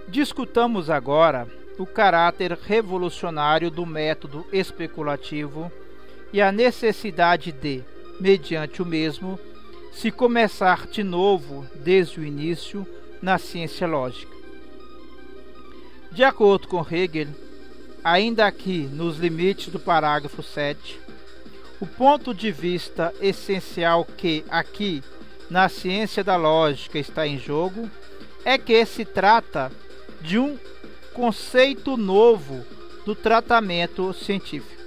Discutamos agora o caráter revolucionário do método especulativo e a necessidade de, mediante o mesmo, se começar de novo desde o início na ciência lógica. De acordo com Hegel, ainda aqui nos limites do parágrafo 7, o ponto de vista essencial que aqui na ciência da lógica está em jogo é que se trata de um conceito novo do tratamento científico.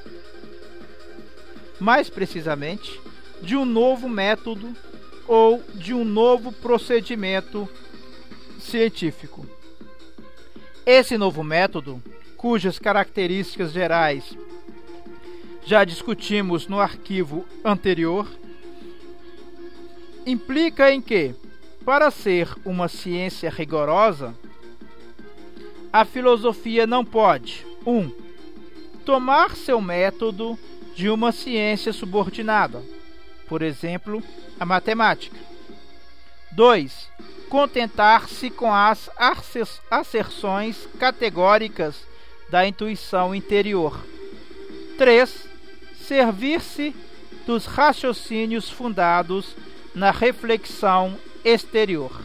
Mais precisamente, de um novo método ou de um novo procedimento científico. Esse novo método, cujas características gerais já discutimos no arquivo anterior, implica em que, para ser uma ciência rigorosa, a filosofia não pode 1. Tomar seu método de uma ciência subordinada, por exemplo, a matemática. 2. Contentar-se com as asserções categóricas da intuição interior. 3. Servir-se dos raciocínios fundados na reflexão exterior.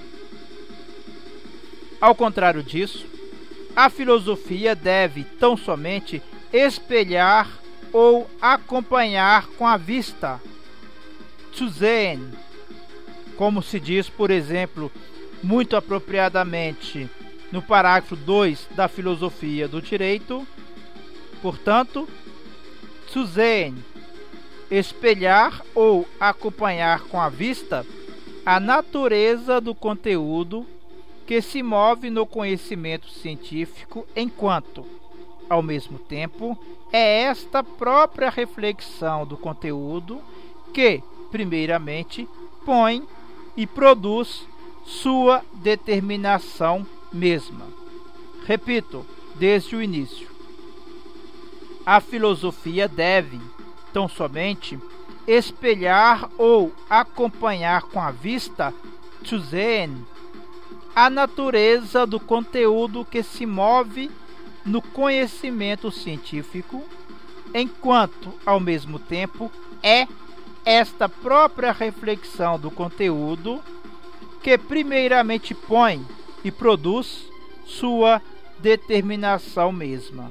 Ao contrário disso, a filosofia deve tão somente espelhar ou acompanhar com a vista, zu sehen, como se diz, por exemplo, muito apropriadamente no parágrafo 2 da Filosofia do Direito. Portanto, zu sehen, espelhar ou acompanhar com a vista a natureza do conteúdo que se move no conhecimento científico, enquanto, ao mesmo tempo, é esta própria reflexão do conteúdo que, primeiramente, põe e produz sua determinação mesma. Repito, desde o início. A filosofia deve, tão somente, espelhar ou acompanhar com a vista, zu sehen, a natureza do conteúdo que se move no conhecimento científico, enquanto, ao mesmo tempo, é esta própria reflexão do conteúdo que primeiramente põe e produz sua determinação mesma.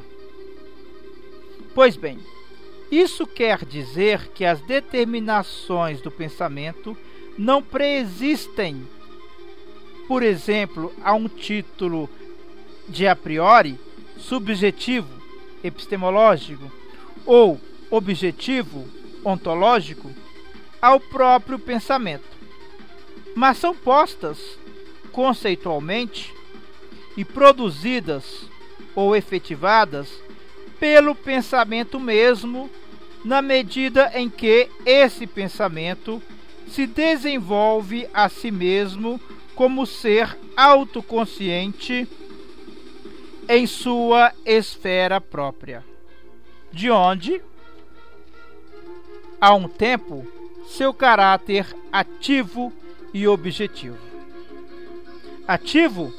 Pois bem, isso quer dizer que as determinações do pensamento não preexistem, por exemplo, a um título de a priori, subjetivo, epistemológico, ou objetivo, ontológico, ao próprio pensamento, mas são postas conceitualmente e produzidas ou efetivadas pelo pensamento mesmo, na medida em que esse pensamento se desenvolve a si mesmo como ser autoconsciente em sua esfera própria, de onde, há um tempo, seu caráter ativo e objetivo. Ativo,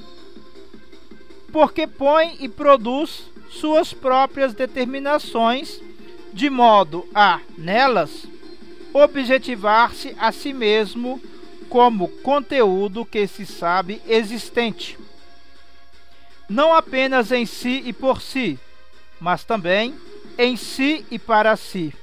porque põe e produz suas próprias determinações, de modo a, nelas, objetivar-se a si mesmo como conteúdo que se sabe existente, não apenas em si e por si, mas também em si e para si.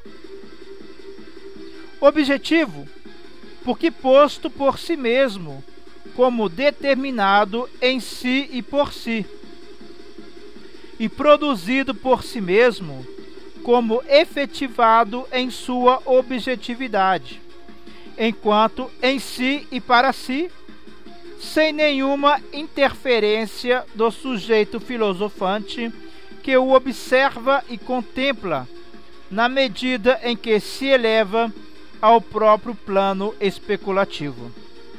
Objetivo, porque posto por si mesmo, como determinado em si e por si, e produzido por si mesmo, como efetivado em sua objetividade, enquanto em si e para si, sem nenhuma interferência do sujeito filosofante que o observa e contempla, na medida em que se eleva ao próprio plano especulativo,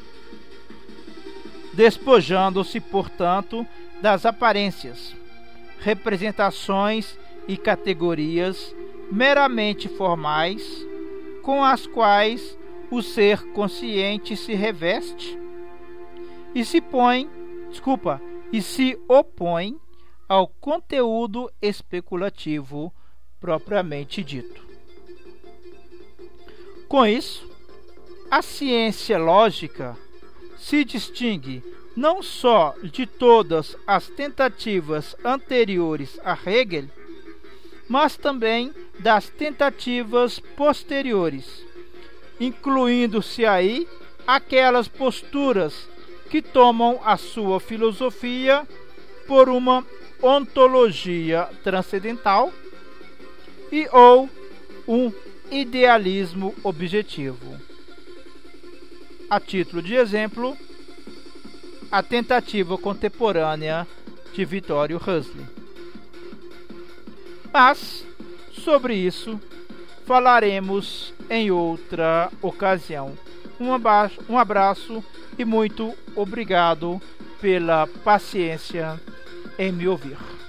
despojando-se, portanto, das aparências, representações e categorias meramente formais com as quais o ser consciente se reveste e se opõe ao conteúdo especulativo propriamente dito. Com isso, a ciência lógica se distingue não só de todas as tentativas anteriores a Hegel, mas também das tentativas posteriores, incluindo-se aí aquelas posturas que tomam a sua filosofia por uma ontologia transcendental e ou um idealismo objetivo. A título de exemplo, a tentativa contemporânea de Vittorio Huxley. Mas, sobre isso, falaremos em outra ocasião. Um abraço e muito obrigado pela paciência em me ouvir.